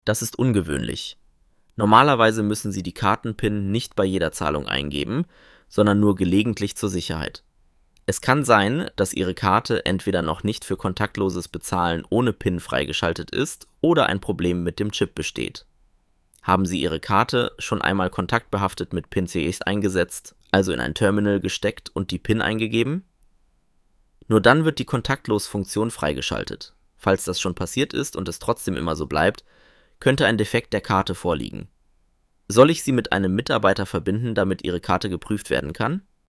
Das ist ungewöhnlich. Normalerweise müssen Sie die Karten-PIN nicht bei jeder Zahlung eingeben, sondern nur gelegentlich zur Sicherheit. Es kann sein, dass Ihre Karte entweder noch nicht für kontaktloses Bezahlen ohne PIN freigeschaltet ist oder ein Problem mit dem Chip besteht. Haben Sie Ihre Karte schon einmal kontaktbehaftet mit PIN-CEs eingesetzt, also in ein Terminal gesteckt und die PIN eingegeben? Nur dann wird die Kontaktlos-Funktion freigeschaltet. Falls das schon passiert ist und es trotzdem immer so bleibt, könnte ein Defekt der Karte vorliegen. Soll ich Sie mit einem Mitarbeiter verbinden, damit Ihre Karte geprüft werden kann?